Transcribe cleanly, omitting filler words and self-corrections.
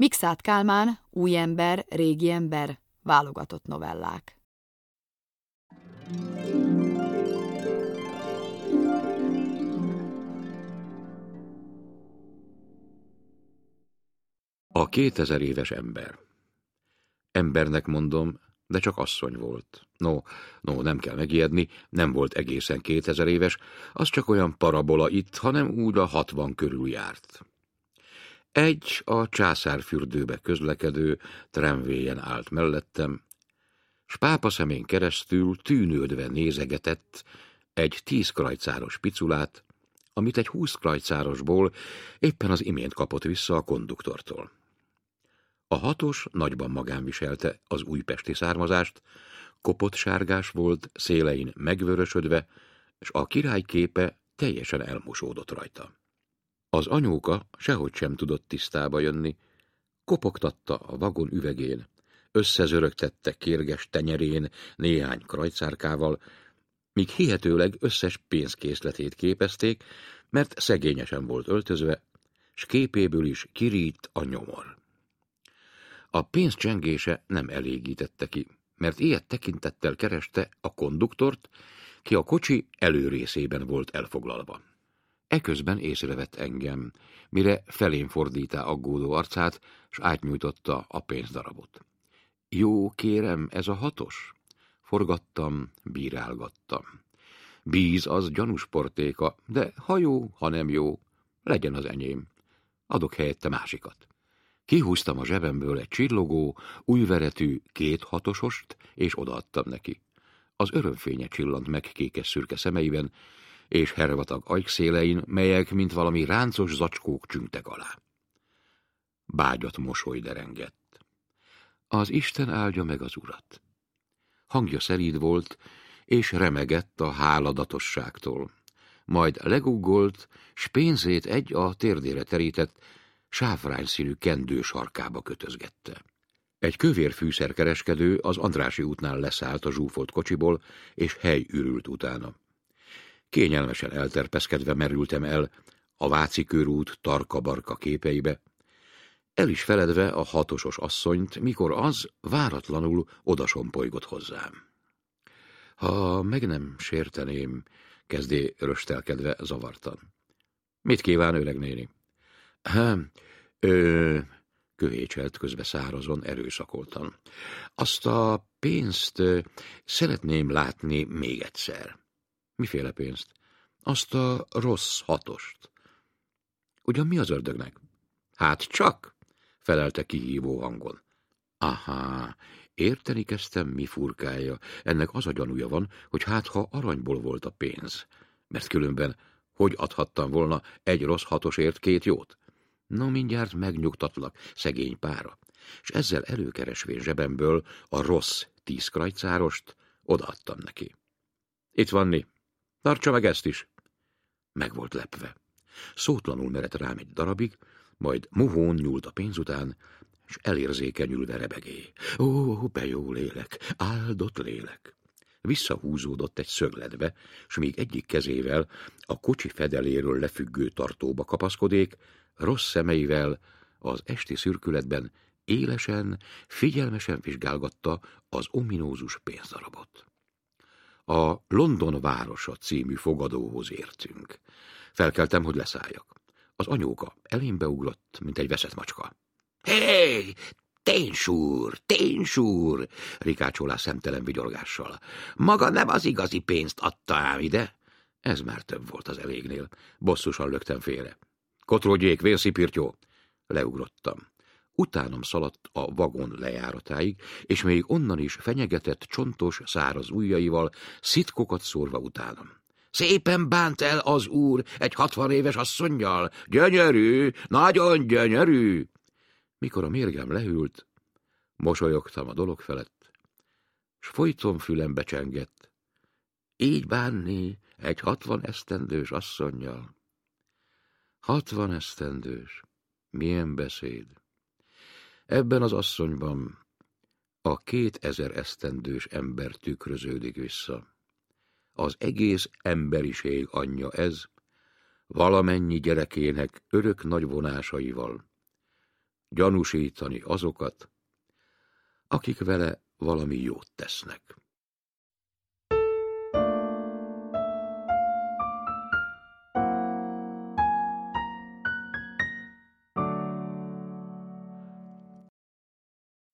Mikszáth Kálmán, Új ember, régi ember, válogatott novellák. A 2000 éves ember. Embernek mondom, de csak asszony volt. No, nem kell megijedni, nem volt egészen 2000 éves, az csak olyan parabola itt, hanem úgy a 60 körül járt. Egy a császárfürdőbe közlekedő tramvéjen állt mellettem, s pápaszemén keresztül tűnődve nézegetett egy 10 krajcáros piculát, amit egy 20 krajcárosból éppen az imént kapott vissza a konduktortól. A 6-os nagyban magán viselte az újpesti származást, kopott sárgás volt, szélein megvörösödve, és a király képe teljesen elmosódott rajta. Az anyóka sehogy sem tudott tisztába jönni, kopogtatta a vagon üvegén, összezörögtette kérges tenyerén néhány krajcárkával, míg hihetőleg összes pénzkészletét képezték, mert szegényesen volt öltözve, s képéből is kirít a nyomor. A pénz csengése nem elégítette ki, mert ilyet tekintettel kereste a konduktort, ki a kocsi előrészében volt elfoglalva. Eközben észrevett engem, mire felém fordítá aggódó arcát, s átnyújtotta a pénzdarabot. Jó, kérem, ez a 6-os? Forgattam, bírálgattam. Bíz az gyanús portéka, de ha jó, ha nem jó, legyen az enyém. Adok helyette másikat. Kihúztam a zsebemből egy csillogó, újveretű 2 6-osost, és odaadtam neki. Az örömfénye csillant meg kékes-szürke szemeiben, és hervatag ajkszélein, melyek, mint valami ráncos zacskók csüngtek alá. Bágyat mosoly derengett. Az Isten áldja meg az urat. Hangja szelíd volt, és remegett a háladatosságtól. Majd leguggolt, s pénzét egy a térdére terített, sáfrányszínű kendő sarkába kötözgette. Egy kövér fűszerkereskedő az Andrássy útnál leszállt a zsúfolt kocsiból, és hely ürült utána. Kényelmesen elterpeszkedve merültem el a Váci körút tarka-barka képeibe, el is feledve a 6-osos asszonyt, mikor az váratlanul odasompolygott hozzám. Ha meg nem sérteném, kezdé röstelkedve zavartan. Mit kíván, öreg néni? Köhécselt közbe szárazon, erőszakoltan. Azt a pénzt szeretném látni még egyszer. Miféle pénzt? Azt a rossz 6-ost. Ugyan mi az ördögnek? Hát csak, felelte kihívó hangon. Aha, érteni kezdtem, mi furkája. Ennek az a gyanúja van, hogy hát ha aranyból volt a pénz, mert különben hogy adhattam volna egy rossz 6-osért 2 jót? No, mindjárt megnyugtatlak, szegény pára, és ezzel előkeresvén zsebemből a rossz 10 krajcárost odaadtam neki. Itt van né, tartsa meg ezt is. Meg volt lepve. Szótlanul merett rám egy darabig, majd mohón nyúlt a pénz után, és elérzékenyülve rebegé. Ó, bejó lélek, áldott lélek! Visszahúzódott egy szögletbe, s még egyik kezével a kocsi fedeléről lefüggő tartóba kapaszkodék, rossz szemeivel az esti szürkületben élesen, figyelmesen vizsgálgatta az ominózus pénzdarabot. A London városa című fogadóhoz értünk. Felkeltem, hogy leszálljak. Az anyóka elémbe ugrott, mint egy veszett macska. Hé, ténsúr, rikácsolá szemtelen vigyorgással. Maga nem az igazi pénzt adta ám ide? Ez már több volt az elégnél. Bosszusan löktem félre. Kotródjék, vérszipirtyó! Leugrottam. Utánam szaladt a vagon lejáratáig, és még onnan is fenyegetett, csontos, száraz ujjaival, szitkokat szórva utánam. Szépen bánt el az úr egy 60 éves asszonnyal. Gyönyörű, nagyon gyönyörű! Mikor a mérgem lehűlt, mosolyogtam a dolog felett, s folyton fülembe csengett. Így bánni egy 60 esztendős asszonnyal. 60 esztendős, milyen beszéd! Ebben az asszonyban a 2000 esztendős ember tükröződik vissza. Az egész emberiség anyja ez, valamennyi gyerekének örök nagy vonásaival. gyanúsítani azokat, akik vele valami jót tesznek.